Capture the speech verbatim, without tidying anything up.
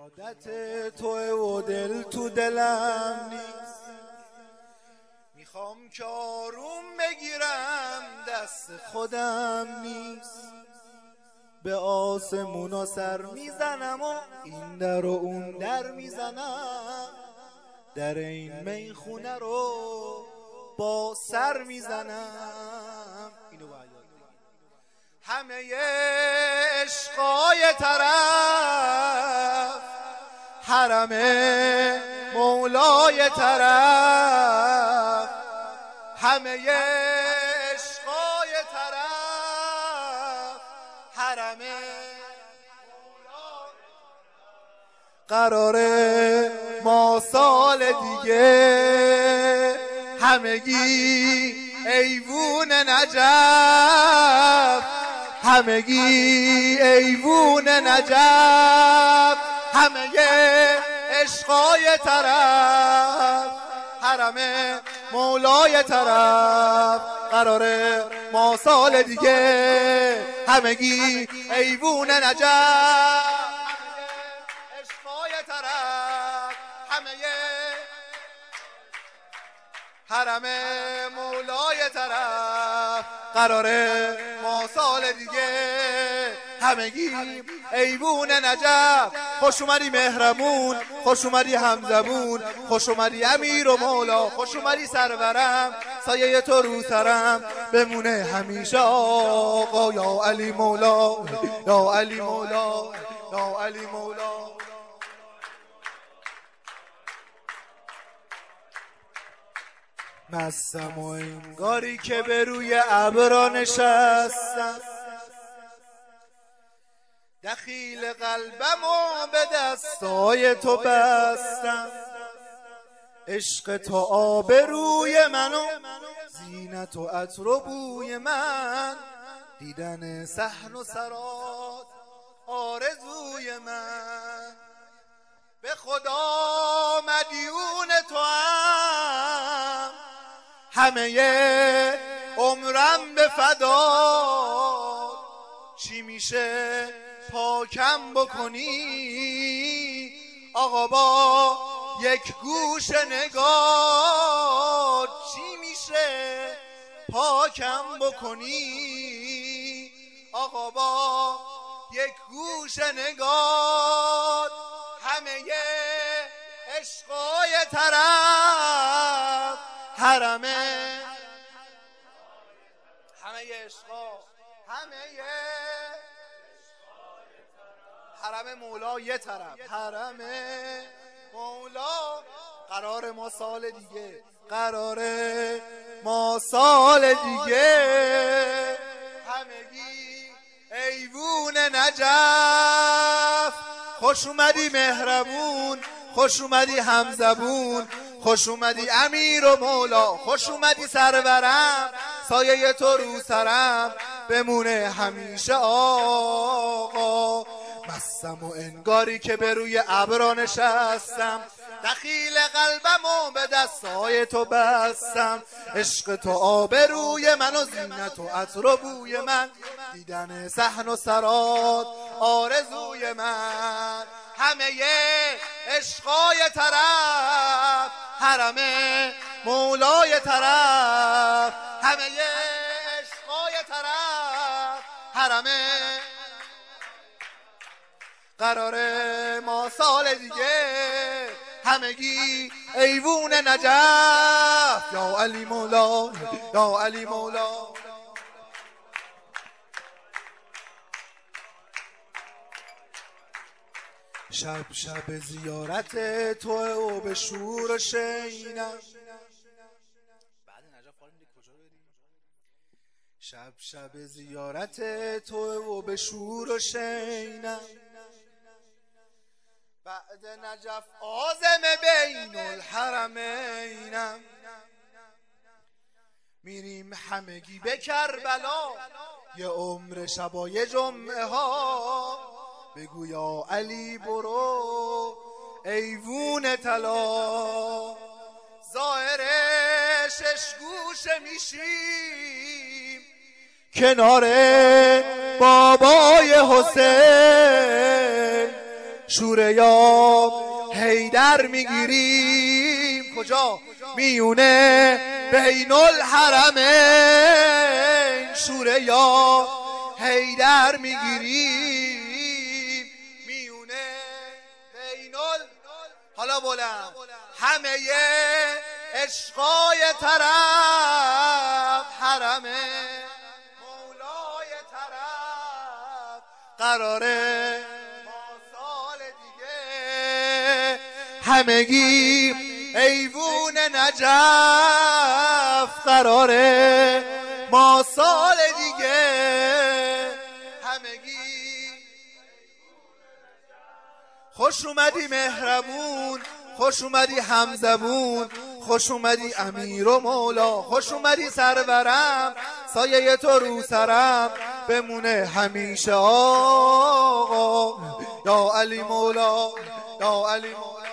یادت توه و دل تو دلم نیست، میخوام که آروم بگیرم دست خودم نیست. به آسمونا سر میزنم و این در و اون در میزنم، در این میخونه رو با سر میزنم. اینو باید همه عشقای طرف، حرم مولای طرف، همه عشقای طرف، حرم قراره ما سال دیگه همگی ایوون نجف، همگی ایوون نجف، همه عشقای طرف، حرم مولای طرف، قراره ما سال دیگه همگی ایوون نجف، عشقای طرف، همه حرم مولای طرف، قراره ما سال دیگه همگی ایوون نجف. خوش اومدی مهرمون، خوش اومدی همزبون، خوش اومدی امیر و مولا، خوش اومدی سرورم، سایه تو رو سرم بمونه همیشه آقا. یا علی مولا، یا علی مولا، یا علی مولا. مستم و انگاری که به روی ابرا نشستم، دخیل قلبم و به دستای تو بستم. عشق تو آب روی من و زینت و عطر و بوی من، دیدن صحن و سرات آرزوی من. به خدا مدیون تو هم، همه عمرم به فدا. چی میشه پاکم بکنی آقا با یک گوش نگاه؟ چی میشه پاکم بکنی آقا با یک گوش نگاه؟ همه عشقای طرف، حرمه همه عشقا، همه حرم مولا یه طرف، حرم مولا. قرار ما سال دیگه، قراره ما سال دیگه همگی ایوون نجف. خوش اومدی مهربون، خوش اومدی همزبون، خوش اومدی امیر و مولا، خوش اومدی سرورم، سایه تو رو سرم بمونه همیشه آقا. مستم و انگاری که به روی ابرا نشستم، دخیل قلبم و به دستای تو بستم. عشق تو آب روی من و زینت و عطر و بوی من، دیدن صحن و سرات آرزوی من. همه عشقای طرف، حرم مولای طرف، همه عشقای طرف، حرم قراره ما سال دیگه همگی ایوون نجف. یا علی مولا، یا علی مولا. شب شب زیارت تو و به شور و شینم. بعد نجف خواهیم کجا بریم؟ شب شب زیارت تو و به شور و شینم، بعد نجف عازم بین الحرمینم. میریم همگی به کربلا، یه عمر شبای جمعه ها. بگو یا علی برو ایوون طلا، ظاهر شش گوشه میشیم کنار بابای حسین. شوره یا حیدر میگیریم. کجا؟ میونه بین الحرمین. شوره یا حیدر میگیریم میونه بین ال حالا بلند همه عشقای طرف حرم مولای طرف قراره ما سال دیگه همگی ایوون نجف قراره ما سال دیگه همگی. خوش اومدی مهربون، خوش اومدی همزبون، خوش اومدی امیر و مولا، خوش اومدی سرورم، سایه تو رو سرم بمونه همیشه آقا. یا علی مولا، یا علی مولا.